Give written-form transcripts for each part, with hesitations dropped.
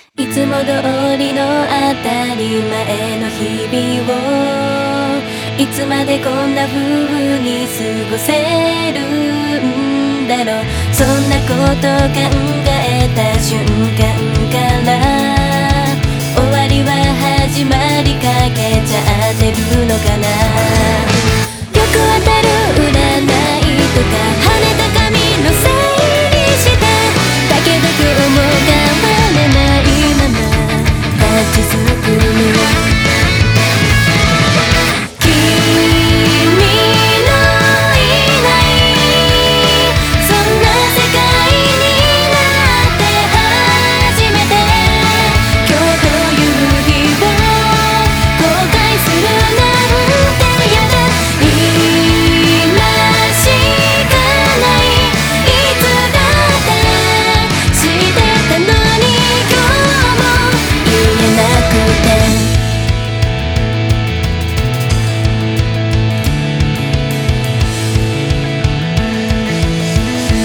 いつも通りの当たり前の日々をいつまでこんな風に過ごせるんだろう。そんなこと考えた瞬間から終わりは始まりかけちゃってるのかな。よく当たる占いとか跳ねた髪のせいにした。だけど今日も変われないまま立ちすくむ。君のいないそんな世界になって初めて今日という日を後悔するなんてやだ。今しかないいつだってしてたのに今日も言えなくて。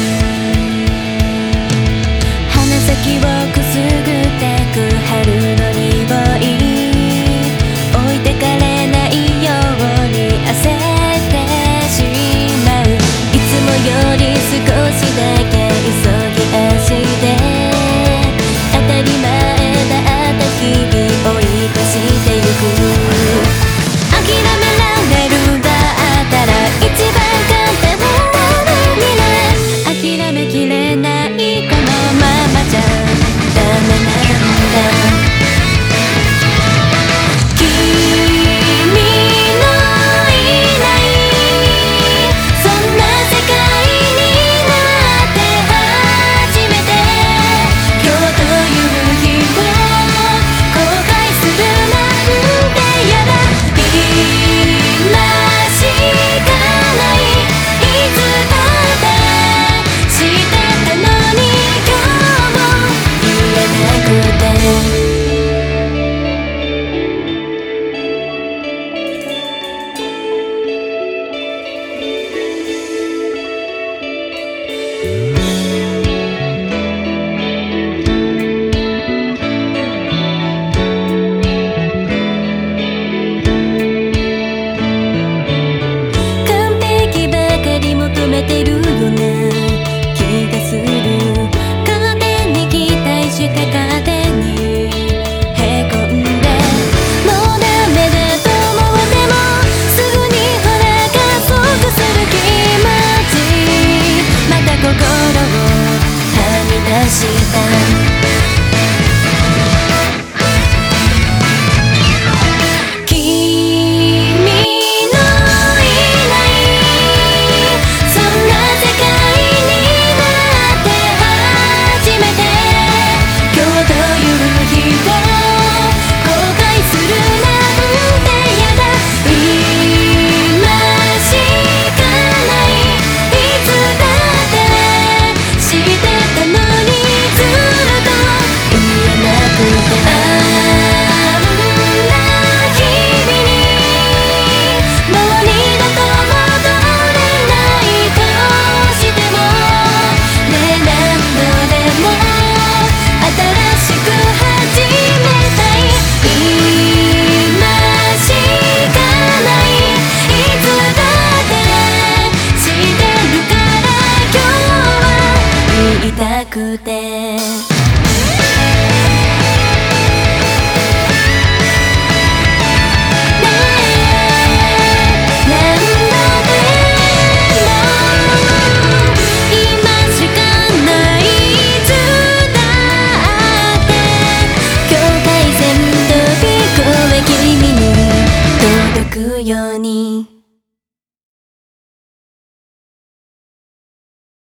鼻先をくすぐってく春の